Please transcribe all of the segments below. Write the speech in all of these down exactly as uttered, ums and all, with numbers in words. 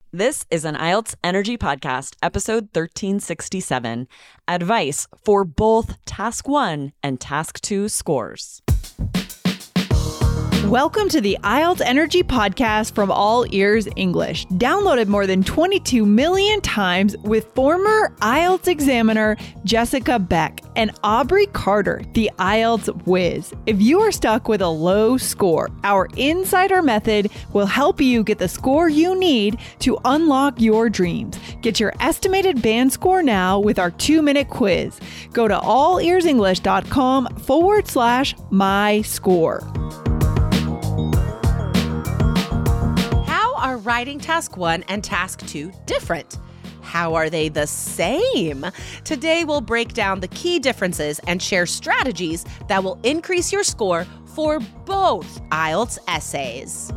This is an I E L T S Energy Podcast, episode thirteen sixty-seven, advice for both Task one and Task two scores. Welcome to the I E L T S Energy Podcast from All Ears English, downloaded more than twenty-two million times with former I E L T S examiner Jessica Beck and Aubrey Carter, the I E L T S whiz. If you are stuck with a low score, our Insider Method will help you get the score you need to unlock your dreams. Get your estimated band score now with our two-minute quiz. Go to allearsenglish.com forward slash my score. Are writing task one and task two different? How are they the same? Today we'll break down the key differences and share strategies that will increase your score for both I E L T S essays.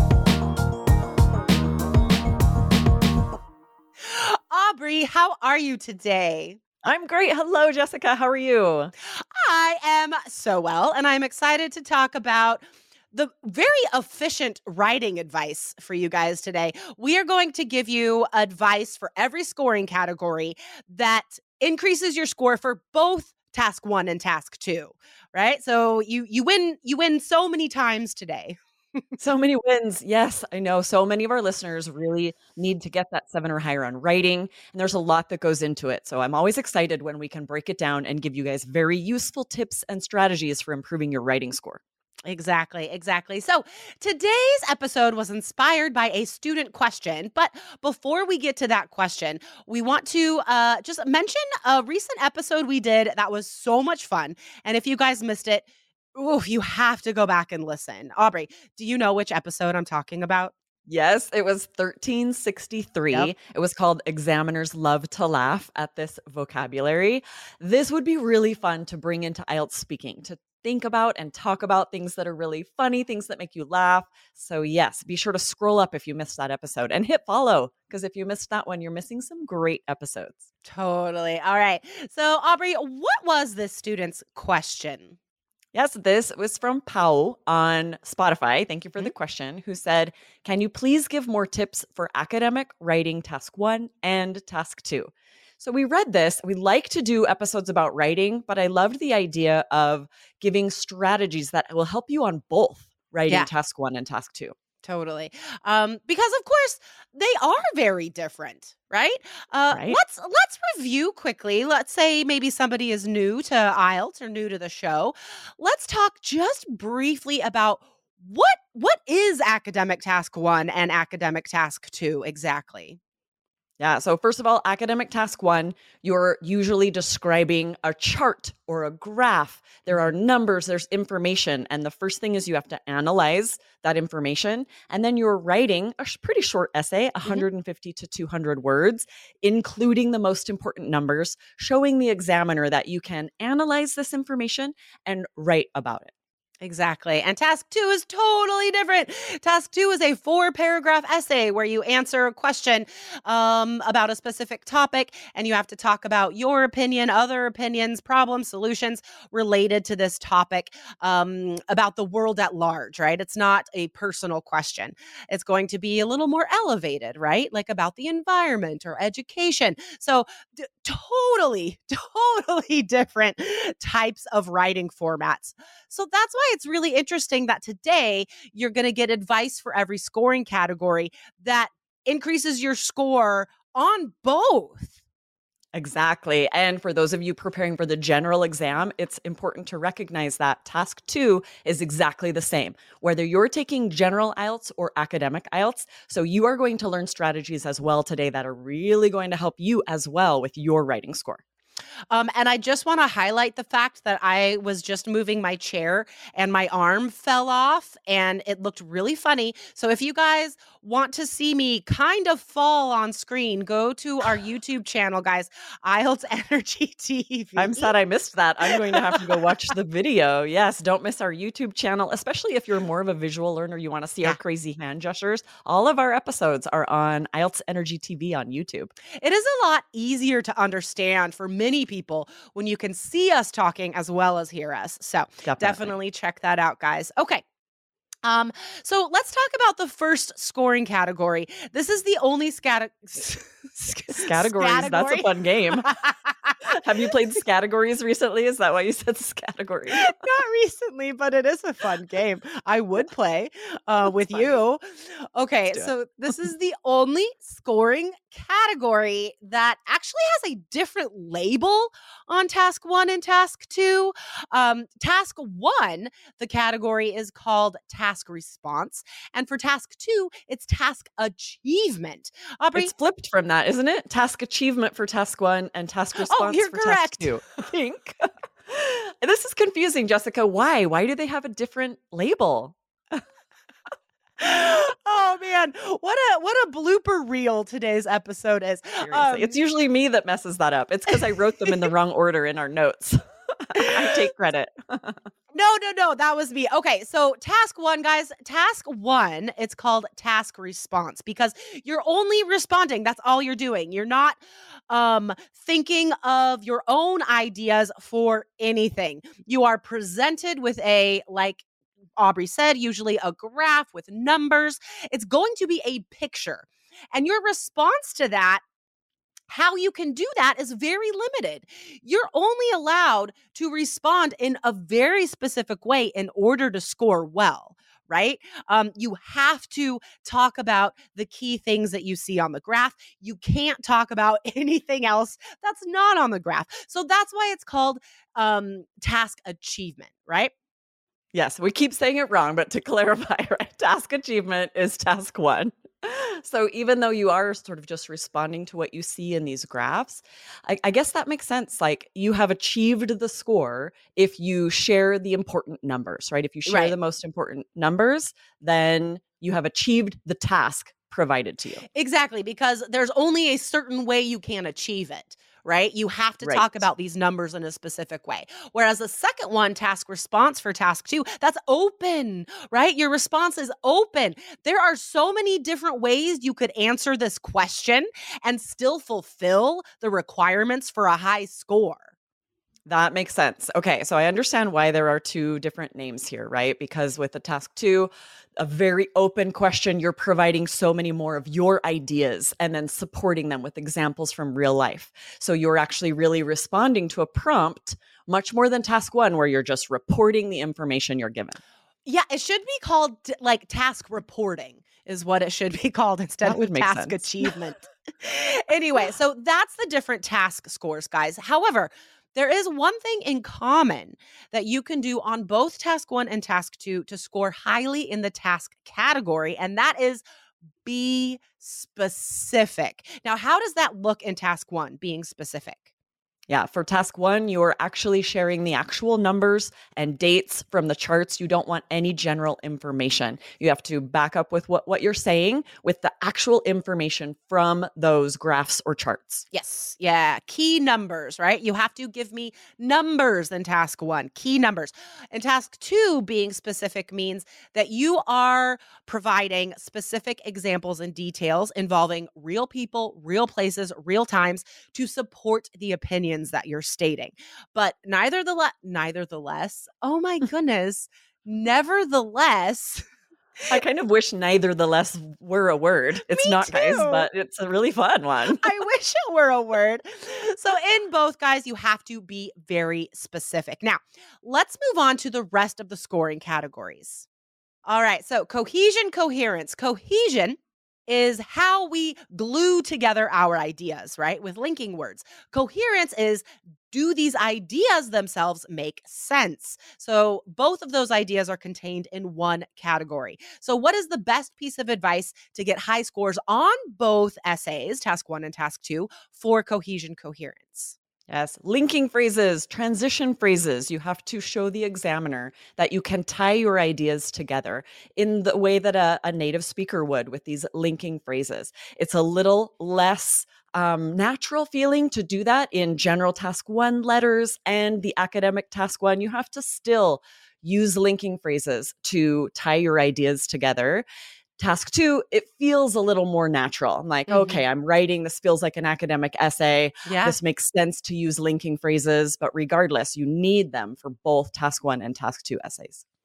Aubrey, how are you today? I'm great. Hello, Jessica. How are you? I am so well, and I'm excited to talk about the very efficient writing advice for you guys today. We are going to give you advice for every scoring category that increases your score for both task one and task two, right? So you you win you win so many times today. So many wins. Yes, I know. So many of our listeners really need to get that seven or higher on writing, and there's a lot that goes into it. So I'm always excited when we can break it down and give you guys very useful tips and strategies for improving your writing score. Exactly, exactly. So today's episode was inspired by a student question. But before we get to that question, we want to uh, just mention a recent episode we did that was so much fun. And if you guys missed it, ooh, you have to go back and listen. Aubrey, do you know which episode I'm talking about? Yes, it was thirteen sixty-three. Yep. It was called Examiners Love to Laugh at This Vocabulary. This would be really fun to bring into I E L T S speaking, to think about and talk about things that are really funny, things that make you laugh. So yes, be sure to scroll up if you missed that episode and hit follow, because if you missed that one, you're missing some great episodes. Totally. All right. So Aubrey, what was this student's question? Yes, this was from Pau on Spotify. Thank you for the question, who said, can you please give more tips for academic writing task one and task two? So we read this. We like to do episodes about writing, but I loved the idea of giving strategies that will help you on both writing Yeah. task one and task two. Totally. Um, because of course they are very different, right? Uh, Right. Let's let's review quickly. Let's say maybe somebody is new to I E L T S or new to the show. Let's talk just briefly about what what is academic task one and academic task two exactly. Yeah. So first of all, academic task one, you're usually describing a chart or a graph. There are numbers, there's information. And the first thing is you have to analyze that information. And then you're writing a sh- pretty short essay, one hundred fifty to two hundred words, including the most important numbers, showing the examiner that you can analyze this information and write about it. Exactly. And task two is totally different. Task two is a four paragraph essay where you answer a question um, about a specific topic, and you have to talk about your opinion, other opinions, problems, solutions related to this topic, um, about the world at large, right? It's not a personal question. It's going to be a little more elevated, right? Like about the environment or education. So d- totally, totally different types of writing formats. So that's why it's really interesting that today you're going to get advice for every scoring category that increases your score on both. Exactly. And for those of you preparing for the general exam, it's important to recognize that task two is exactly the same, whether you're taking general I E L T S or academic I E L T S. So you are going to learn strategies as well today that are really going to help you as well with your writing score. Um, and I just want to highlight the fact that I was just moving my chair and my arm fell off and it looked really funny. So if you guys want to see me kind of fall on screen, go to our YouTube channel, guys, I E L T S Energy T V. I'm sad I missed that. I'm going to have to go watch the video. Yes, don't miss our YouTube channel, especially if you're more of a visual learner. You want to see Yeah. our crazy hand gestures. All of our episodes are on I E L T S Energy T V on YouTube. It is a lot easier to understand for many people when you can see us talking as well as hear us. So Definitely. definitely check that out, guys. Okay. Um, so let's talk about the first scoring category. This is the only scata- Categories. That's a fun game. Have you played Scattergories recently? Is that why you said Scattergories? Not recently, but it is a fun game. I would play uh, with funny. you. Okay, Let's do so this is the only scoring category that actually has a different label on task one and task two. Um, task one, the category is called task response. And for task two, it's task achievement. Aubrey? It's flipped from that, isn't it? Task achievement for task one and task response you're for correct. task two. I think. This is confusing, Jessica. Why? Why do they have a different label? Oh man, what a what a blooper reel today's episode is. Um, it's usually me that messes that up. It's because I wrote them in the wrong order in our notes. I take credit. No, no, no, that was me. Okay, so task one, guys, task one, it's called task response because you're only responding. That's all you're doing. You're not um, thinking of your own ideas for anything. You are presented with a, like Aubrey said, usually a graph with numbers. It's going to be a picture. And your response to that, how you can do that is very limited. You're only allowed to respond in a very specific way in order to score well, right? Um, you have to talk about the key things that you see on the graph. You can't talk about anything else that's not on the graph. So that's why it's called um, task achievement, right? Yes, we keep saying it wrong, but to clarify, right? Task achievement is task one. So even though you are sort of just responding to what you see in these graphs, I, I guess that makes sense. Like you have achieved the score if you share the important numbers, right? If you share Right. the most important numbers, then you have achieved the task provided to you. Exactly, because there's only a certain way you can achieve it, right? You have to Right. talk about these numbers in a specific way. Whereas the second one, task response for task two, that's open, right? Your response is open. There are so many different ways you could answer this question and still fulfill the requirements for a high score. That makes sense. Okay, so I understand why there are two different names here, right? Because with the task two, a very open question, you're providing so many more of your ideas and then supporting them with examples from real life. So you're actually really responding to a prompt much more than task one, where you're just reporting the information you're given. Yeah, it should be called t- like task reporting is what it should be called instead That would of make task sense. achievement. Anyway, so that's the different task scores, guys. However, there is one thing in common that you can do on both task one and task two to score highly in the task category, and that is be specific. Now, how does that look in task one, being specific? Yeah, for task one, you're actually sharing the actual numbers and dates from the charts. You don't want any general information. You have to back up with what, what you're saying with the actual information from those graphs or charts. Yes. Yeah. Key numbers, right? You have to give me numbers in task one, key numbers. And task two, being specific, means that you are providing specific examples and details involving real people, real places, real times to support the opinions that you're stating. But neither the le- neither the less, oh my goodness, nevertheless. I kind of wish neither the less were a word. It's Me not, too. guys, but it's a really fun one. I wish it were a word. So in both, guys, you have to be very specific. Now, let's move on to the rest of the scoring categories. All right. So cohesion, coherence. Cohesion is how we glue together our ideas, right? With linking words. Coherence is, do these ideas themselves make sense? So both of those ideas are contained in one category. So what is the best piece of advice to get high scores on both essays, task one and task two, for cohesion, coherence? Yes, linking phrases, transition phrases. You have to show the examiner that you can tie your ideas together in the way that a, a native speaker would with these linking phrases. It's a little less um, natural feeling to do that in general task one letters and the academic task one. You have to still use linking phrases to tie your ideas together. Task two, it feels a little more natural. I'm like, Mhm. okay, I'm writing. This feels like an academic essay. Yeah. This makes sense to use linking phrases, but regardless, you need them for both task one and task two essays.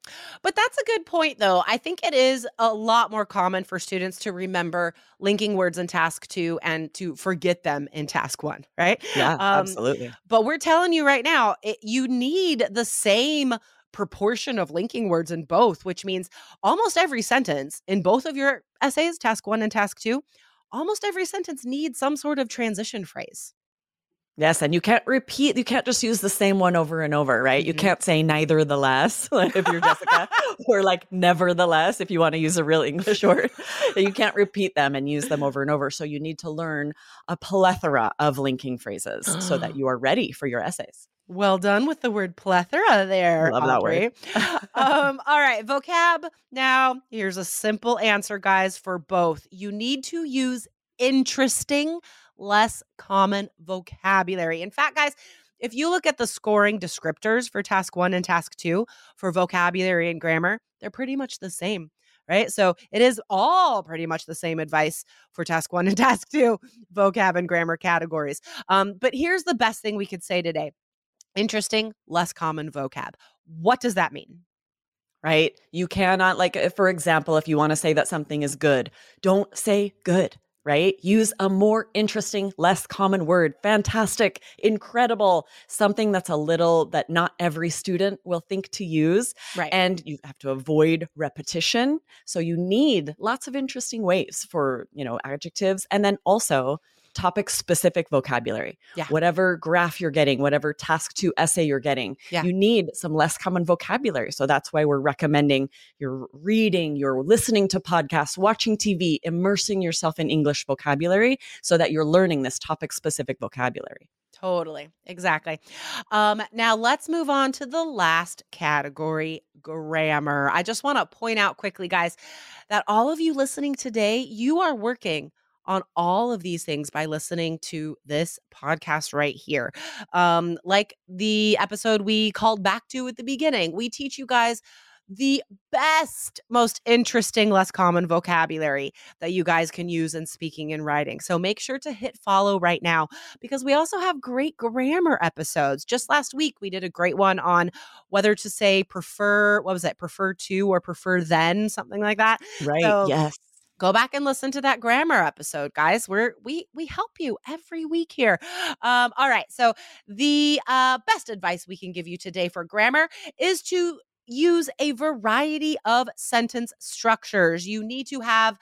But that's a good point, though. I think it is a lot more common for students to remember linking words in task two and to forget them in task one, right? Yeah, Um, absolutely. but we're telling you right now, it, you need the same proportion of linking words in both, which means almost every sentence in both of your essays, task one and task two, almost every sentence needs some sort of transition phrase. Yes, and you can't repeat, you can't just use the same one over and over, right? Mm-hmm. You can't say neither the less if you're Jessica, or like nevertheless if you want to use a real English word. You can't repeat them and use them over and over. So you need to learn a plethora of linking phrases so that you are ready for your essays. Well done with the word plethora there, Love Audrey. that word. um, all right, vocab. Now, here's a simple answer, guys, for both. You need to use interesting, less common vocabulary. In fact, guys, if you look at the scoring descriptors for task one and task two for vocabulary and grammar, they're pretty much the same, right? So it is all pretty much the same advice for task one and task two, vocab and grammar categories. Um, but here's the best thing we could say today. Interesting, less common vocab. What does that mean? Right? You cannot, like, if, for example, if you want to say that something is good, don't say good. Right? Use a more interesting, less common word. Fantastic, incredible, something that's a little that not every student will think to use. Right. And you have to avoid repetition. So you need lots of interesting ways for, you know, adjectives. And then also topic specific vocabulary. Yeah. Whatever graph you're getting, whatever task two essay you're getting, yeah. you need some less common vocabulary. So that's why we're recommending you're reading, you're listening to podcasts, watching T V, immersing yourself in English vocabulary so that you're learning this topic specific vocabulary. Totally. Exactly. Um, now let's move on to the last category, grammar. I just want to point out quickly, guys, that all of you listening today, you are working on all of these things by listening to this podcast right here. Um, like the episode we called back to at the beginning, we teach you guys the best, most interesting, less common vocabulary that you guys can use in speaking and writing. So make sure to hit follow right now because we also have great grammar episodes. Just last week, we did a great one on whether to say prefer, what was it, prefer to or prefer then, something like that. Right. So, yes. Go back and listen to that grammar episode, guys. We're we we help you every week here. Um, all right. So the uh, best advice we can give you today for grammar is to use a variety of sentence structures. You need to have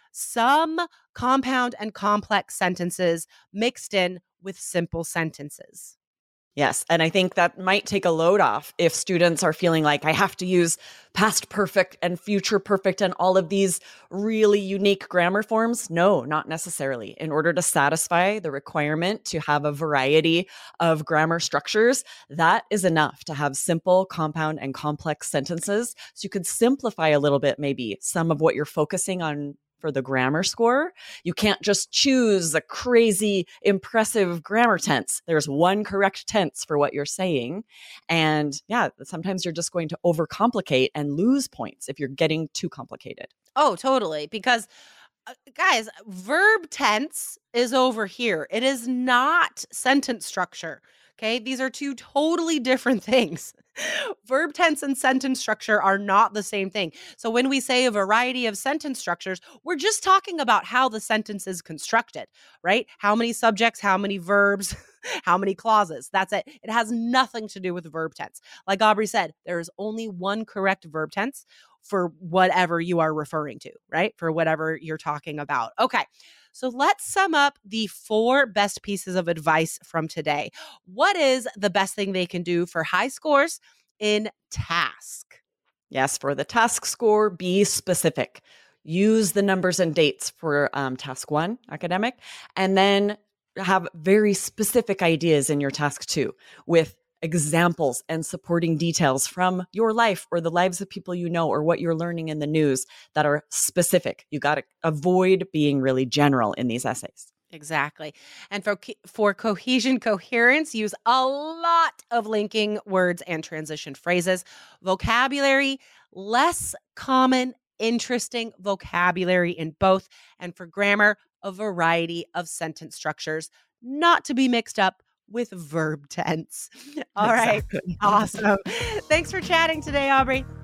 some compound and complex sentences mixed in with simple sentences. Yes. And I think that might take a load off if students are feeling like I have to use past perfect and future perfect and all of these really unique grammar forms. No, not necessarily. In order to satisfy the requirement to have a variety of grammar structures, that is enough to have simple, compound, and complex sentences. So you could simplify a little bit, maybe some of what you're focusing on for the grammar score. You can't just choose a crazy, impressive grammar tense. There's one correct tense for what you're saying. And yeah, sometimes you're just going to overcomplicate and lose points if you're getting too complicated. Oh, totally. Because uh, guys, verb tense is over here. It is not sentence structure. Okay. These are two totally different things. Verb tense and sentence structure are not the same thing. So when we say a variety of sentence structures, we're just talking about how the sentence is constructed, right? How many subjects, how many verbs, how many clauses. That's it. It has nothing to do with verb tense. Like Aubrey said, there is only one correct verb tense for whatever you are referring to, right? For whatever you're talking about. Okay. So let's sum up the four best pieces of advice from today. What is the best thing they can do for high scores in task? Yes, for the task score, be specific. Use the numbers and dates for um, task one, academic, and then have very specific ideas in your task two with examples and supporting details from your life or the lives of people you know or what you're learning in the news that are specific. You got to avoid being really general in these essays. Exactly. And for for cohesion coherence, use a lot of linking words and transition phrases. Vocabulary, less common, interesting vocabulary in both. And for grammar, a variety of sentence structures, not to be mixed up with verb tense. All right. Exactly. Awesome. Thanks for chatting today, Aubrey.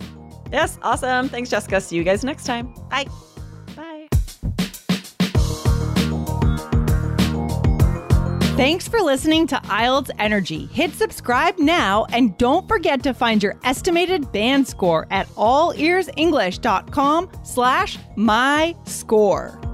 Yes, awesome. Thanks, Jessica. See you guys next time. Bye. Bye. Thanks for listening to I E L T S Energy. Hit subscribe now and don't forget to find your estimated band score at allearsenglish.com slash my score.